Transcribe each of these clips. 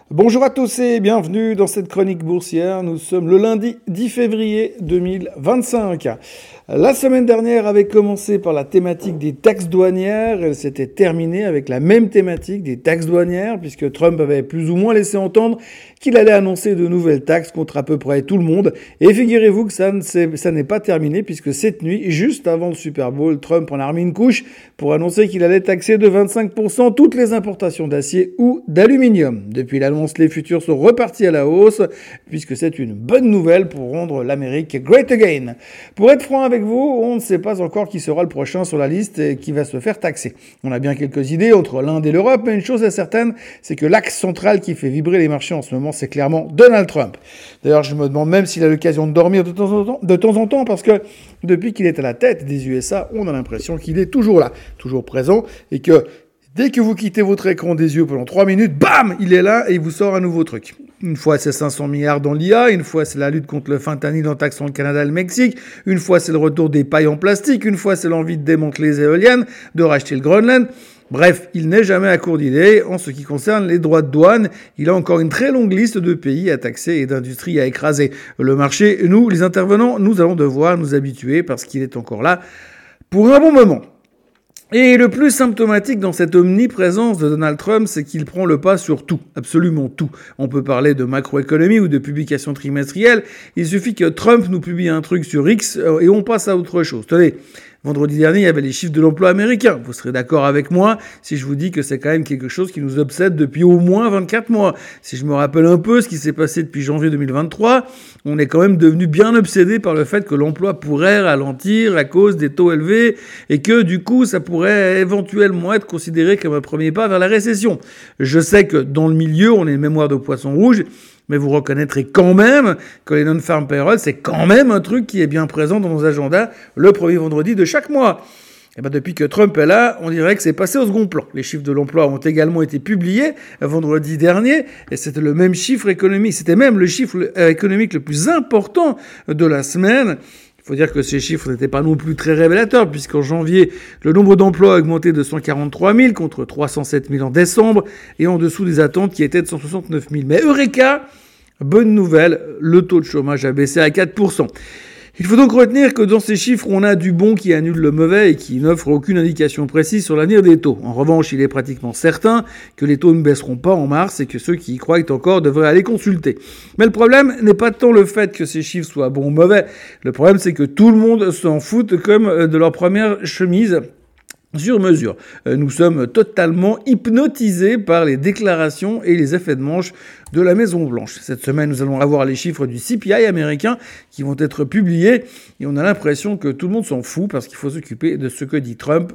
Bonjour à tous et bienvenue dans cette chronique boursière. Nous sommes le lundi 10 février 2025. La semaine dernière avait commencé par la thématique des taxes douanières. Elle s'était terminée avec la même thématique des taxes douanières puisque Trump avait plus ou moins laissé entendre qu'il allait annoncer de nouvelles taxes contre à peu près tout le monde. Et figurez-vous que ça n'est pas terminé puisque cette nuit, juste avant le Super Bowl, Trump en a remis une couche pour annoncer qu'il allait taxer de 25% toutes les importations d'acier ou d'aluminium. Depuis l'annonce, les futurs sont repartis à la hausse puisque c'est une bonne nouvelle pour rendre l'Amérique great again. Pour être franc avec vous, on ne sait pas encore qui sera le prochain sur la liste et qui va se faire taxer. On a bien quelques idées entre l'Inde et l'Europe, mais une chose est certaine, c'est que l'axe central qui fait vibrer les marchés en ce moment, c'est clairement Donald Trump. D'ailleurs, je me demande même s'il a l'occasion de dormir de temps en temps, parce que depuis qu'il est à la tête des USA, on a l'impression qu'il est toujours là, toujours présent, et que dès que vous quittez votre écran des yeux pendant 3 minutes, bam, il est là et il vous sort un nouveau truc. Une fois, c'est 500 milliards dans l'IA. Une fois, c'est la lutte contre le fentanyl en taxant le Canada et le Mexique. Une fois, c'est le retour des pailles en plastique. Une fois, c'est l'envie de démanteler les éoliennes, de racheter le Groenland. Bref, il n'est jamais à court d'idées. En ce qui concerne les droits de douane, il a encore une très longue liste de pays à taxer et d'industries à écraser. Le marché, nous, les intervenants, nous allons devoir nous habituer parce qu'il est encore là pour un bon moment. Et le plus symptomatique dans cette omniprésence de Donald Trump, c'est qu'il prend le pas sur tout, absolument tout. On peut parler de macroéconomie ou de publication trimestrielle. Il suffit que Trump nous publie un truc sur X et on passe à autre chose. Tenez, vendredi dernier, il y avait les chiffres de l'emploi américain. Vous serez d'accord avec moi si je vous dis que c'est quand même quelque chose qui nous obsède depuis au moins 24 mois. Si je me rappelle un peu ce qui s'est passé depuis janvier 2023, on est quand même devenu bien obsédé par le fait que l'emploi pourrait ralentir à cause des taux élevés et que du coup, ça pourrait éventuellement être considéré comme un premier pas vers la récession. Je sais que dans le milieu, on est une mémoire de poisson rouge, mais vous reconnaîtrez quand même que les non-farm payrolls, c'est quand même un truc qui est bien présent dans nos agendas le premier vendredi de chaque mois. Et ben depuis que Trump est là, on dirait que c'est passé au second plan. Les chiffres de l'emploi ont également été publiés vendredi dernier, et c'était le même chiffre économique, c'était même le chiffre économique le plus important de la semaine. Il faut dire que ces chiffres n'étaient pas non plus très révélateurs, puisqu'en janvier, le nombre d'emplois a augmenté de 143 000 contre 307 000 en décembre, et en dessous des attentes qui étaient de 169 000. Mais Eureka, bonne nouvelle, le taux de chômage a baissé à 4%. Il faut donc retenir que dans ces chiffres, on a du bon qui annule le mauvais et qui n'offre aucune indication précise sur l'avenir des taux. En revanche, il est pratiquement certain que les taux ne baisseront pas en mars et que ceux qui y croient encore devraient aller consulter. Mais le problème n'est pas tant le fait que ces chiffres soient bons ou mauvais. Le problème, c'est que tout le monde s'en fout comme de leur première chemise sur mesure. Nous sommes totalement hypnotisés par les déclarations et les effets de manche de la Maison-Blanche. Cette semaine, nous allons avoir les chiffres du CPI américain qui vont être publiés et on a l'impression que tout le monde s'en fout parce qu'il faut s'occuper de ce que dit Trump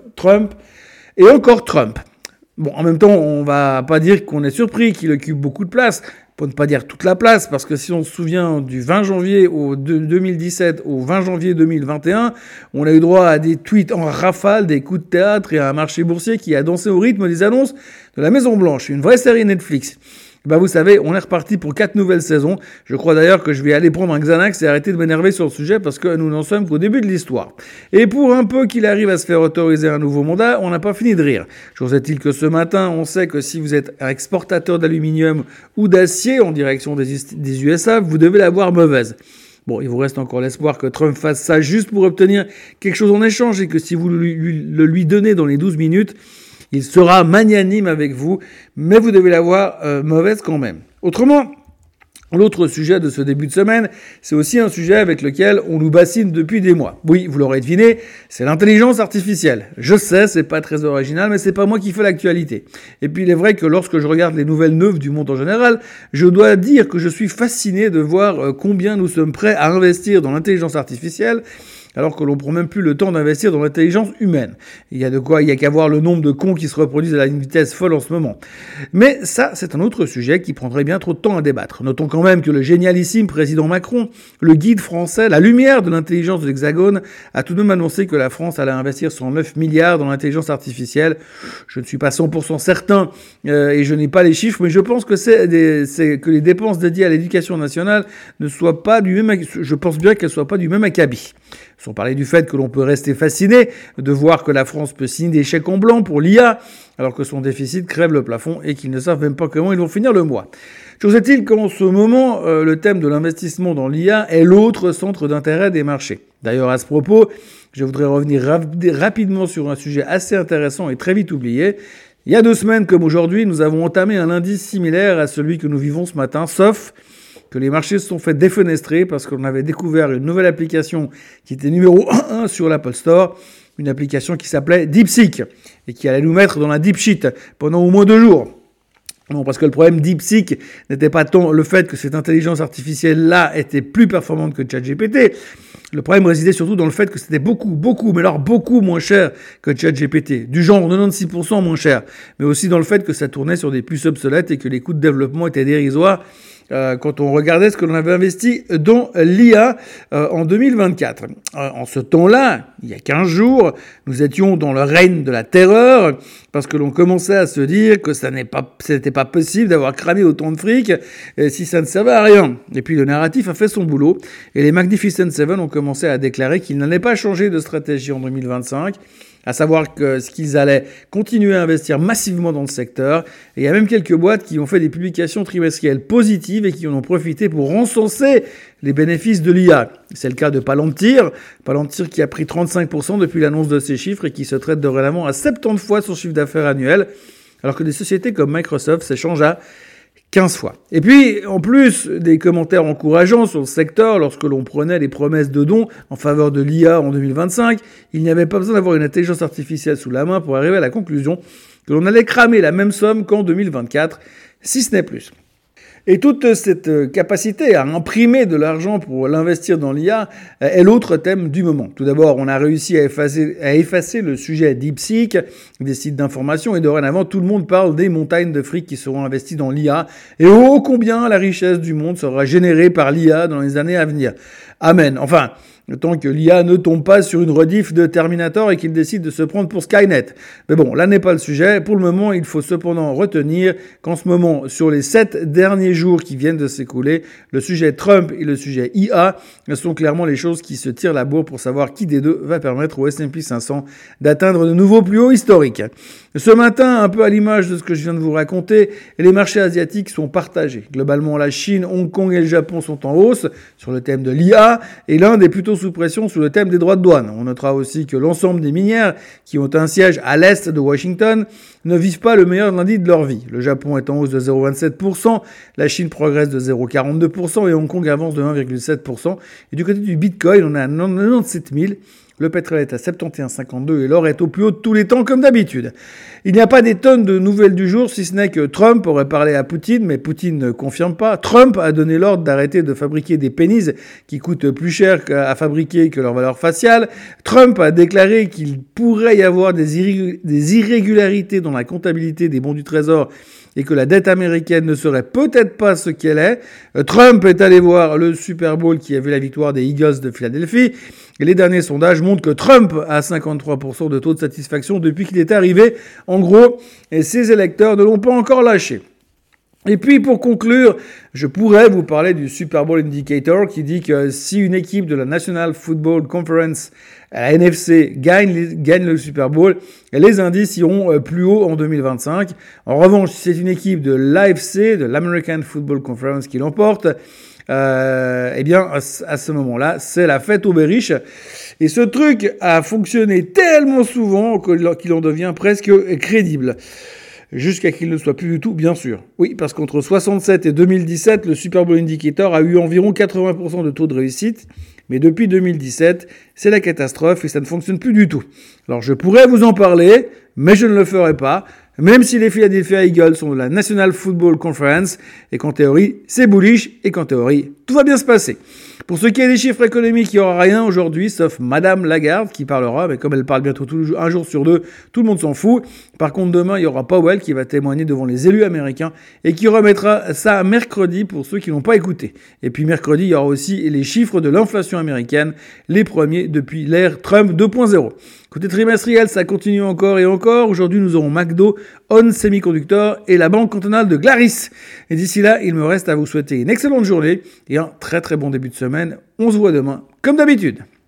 et encore Trump. Bon, en même temps, on va pas dire qu'on est surpris qu'il occupe beaucoup de place, pour ne pas dire toute la place, parce que si on se souvient du 20 janvier 2017 au 20 janvier 2021, on a eu droit à des tweets en rafale, des coups de théâtre et à un marché boursier qui a dansé au rythme des annonces de la Maison-Blanche, une vraie série Netflix. Ben vous savez, on est reparti pour 4 nouvelles saisons. Je crois d'ailleurs que je vais aller prendre un Xanax et arrêter de m'énerver sur le sujet parce que nous n'en sommes qu'au début de l'histoire. Et pour un peu qu'il arrive à se faire autoriser un nouveau mandat, on n'a pas fini de rire. Chose est-il que ce matin, on sait que si vous êtes un exportateur d'aluminium ou d'acier en direction des USA, vous devez l'avoir mauvaise. Bon, il vous reste encore l'espoir que Trump fasse ça juste pour obtenir quelque chose en échange et que si vous le lui donnez dans les 12 minutes, il sera magnanime avec vous, mais vous devez l'avoir mauvaise quand même. Autrement, l'autre sujet de ce début de semaine, c'est aussi un sujet avec lequel on nous bassine depuis des mois. Oui, vous l'aurez deviné, c'est l'intelligence artificielle. Je sais, c'est pas très original, mais c'est pas moi qui fais l'actualité. Et puis il est vrai que lorsque je regarde les nouvelles neuves du monde en général, je dois dire que je suis fasciné de voir combien nous sommes prêts à investir dans l'intelligence artificielle, alors que l'on prend même plus le temps d'investir dans l'intelligence humaine. Il y a qu'à voir le nombre de cons qui se reproduisent à une vitesse folle en ce moment. Mais ça, c'est un autre sujet qui prendrait bien trop de temps à débattre. Notons quand même que le génialissime président Macron, le guide français, la lumière de l'intelligence de l'Hexagone, a tout de même annoncé que la France allait investir 109 milliards dans l'intelligence artificielle. Je ne suis pas 100% certain et je n'ai pas les chiffres, mais je pense que que les dépenses dédiées à l'éducation nationale ne soient pas du même, je pense bien qu'elles soient pas du même acabit. Sans parler du fait que l'on peut rester fasciné de voir que la France peut signer des chèques en blanc pour l'IA, alors que son déficit crève le plafond et qu'ils ne savent même pas comment ils vont finir le mois. Chose est-il qu'en ce moment, le thème de l'investissement dans l'IA est l'autre centre d'intérêt des marchés. D'ailleurs, à ce propos, je voudrais revenir rapidement sur un sujet assez intéressant et très vite oublié. Il y a 2 semaines, comme aujourd'hui, nous avons entamé un lundi similaire à celui que nous vivons ce matin, sauf que les marchés se sont fait défenestrer parce qu'on avait découvert une nouvelle application qui était numéro 1 sur l'Apple Store, une application qui s'appelait DeepSeek et qui allait nous mettre dans la deep sheet pendant au moins 2 jours. Non, parce que le problème DeepSeek n'était pas tant le fait que cette intelligence artificielle-là était plus performante que ChatGPT. Le problème résidait surtout dans le fait que c'était beaucoup moins cher que ChatGPT. Du genre 96% moins cher. Mais aussi dans le fait que ça tournait sur des puces obsolètes et que les coûts de développement étaient dérisoires quand on regardait ce que l'on avait investi dans l'IA en 2024. En ce temps-là, il y a 15 jours, nous étions dans le règne de la terreur parce que l'on commençait à se dire que c'était pas possible d'avoir cramé autant de fric si ça ne servait à rien. Et puis le narratif a fait son boulot et les Magnificent Seven ont commencé à déclarer qu'ils n'allaient pas changer de stratégie en 2025. À savoir qu'ils allaient continuer à investir massivement dans le secteur. Et il y a même quelques boîtes qui ont fait des publications trimestrielles positives et qui en ont profité pour encenser les bénéfices de l'IA. C'est le cas de Palantir qui a pris 35% depuis l'annonce de ces chiffres et qui se traite dorénavant à 70 fois son chiffre d'affaires annuel, alors que des sociétés comme Microsoft s'échangent à 15 fois. Et puis, en plus des commentaires encourageants sur le secteur, lorsque l'on prenait les promesses de dons en faveur de l'IA en 2025, il n'y avait pas besoin d'avoir une intelligence artificielle sous la main pour arriver à la conclusion que l'on allait cramer la même somme qu'en 2024, si ce n'est plus. Et toute cette capacité à imprimer de l'argent pour l'investir dans l'IA est l'autre thème du moment. Tout d'abord, on a réussi à effacer le sujet DeepSeek des sites d'information et dorénavant, tout le monde parle des montagnes de fric qui seront investies dans l'IA et ô combien la richesse du monde sera générée par l'IA dans les années à venir. Amen. Enfin, tant que l'IA ne tombe pas sur une rediff de Terminator et qu'il décide de se prendre pour Skynet. Mais bon, là n'est pas le sujet. Pour le moment, il faut cependant retenir qu'en ce moment, sur les 7 derniers jours qui viennent de s'écouler, le sujet Trump et le sujet IA sont clairement les choses qui se tirent la bourre pour savoir qui des deux va permettre au S&P 500 d'atteindre de nouveaux plus hauts historiques. Ce matin, un peu à l'image de ce que je viens de vous raconter, les marchés asiatiques sont partagés. Globalement, la Chine, Hong Kong et le Japon sont en hausse sur le thème de l'IA et l'Inde est plutôt sous pression sur le thème des droits de douane. On notera aussi que l'ensemble des minières qui ont un siège à l'est de Washington ne vivent pas le meilleur lundi de leur vie. Le Japon est en hausse de 0,27%, la Chine progresse de 0,42% et Hong Kong avance de 1,7%. Et du côté du Bitcoin, on est à 97 000. Le pétrole est à 71,52 et l'or est au plus haut de tous les temps comme d'habitude. Il n'y a pas des tonnes de nouvelles du jour, si ce n'est que Trump aurait parlé à Poutine, mais Poutine ne confirme pas. Trump a donné l'ordre d'arrêter de fabriquer des pénis qui coûtent plus cher à fabriquer que leur valeur faciale. Trump a déclaré qu'il pourrait y avoir des irrégularités dans la comptabilité des bons du Trésor et que la dette américaine ne serait peut-être pas ce qu'elle est. Trump est allé voir le Super Bowl qui a vu la victoire des Eagles de Philadelphie. Et les derniers sondages montrent que Trump a 53% de taux de satisfaction depuis qu'il est arrivé. En gros, et ses électeurs ne l'ont pas encore lâché. Et puis, pour conclure, je pourrais vous parler du Super Bowl Indicator qui dit que si une équipe de la National Football Conference, la NFC, gagne le Super Bowl, les indices iront plus haut en 2025. En revanche, si c'est une équipe de l'AFC, de l'American Football Conference qui l'emporte, eh bien, à ce moment-là, c'est la fête aux berriches. Et ce truc a fonctionné tellement souvent qu'il en devient presque crédible. Jusqu'à qu'il ne soit plus du tout, bien sûr. Oui, parce qu'entre 67 et 2017, le Super Bowl Indicator a eu environ 80% de taux de réussite. Mais depuis 2017, c'est la catastrophe et ça ne fonctionne plus du tout. Alors je pourrais vous en parler, mais je ne le ferai pas, même si les Philadelphia Eagles sont de la National Football Conference et qu'en théorie, c'est bullish et qu'en théorie, tout va bien se passer. Pour ce qui est des chiffres économiques, il n'y aura rien aujourd'hui, sauf Madame Lagarde qui parlera, mais comme elle parle bientôt un jour sur deux, tout le monde s'en fout. Par contre, demain, il y aura Powell qui va témoigner devant les élus américains et qui remettra ça mercredi pour ceux qui n'ont pas écouté. Et puis mercredi, il y aura aussi les chiffres de l'inflation américaine, les premiers depuis l'ère Trump 2.0. Côté trimestriel, ça continue encore et encore. Aujourd'hui, nous aurons McDo, On Semiconductor et la Banque cantonale de Glaris. Et d'ici là, il me reste à vous souhaiter une excellente journée et un très très bon début de semaine. On se voit demain, comme d'habitude.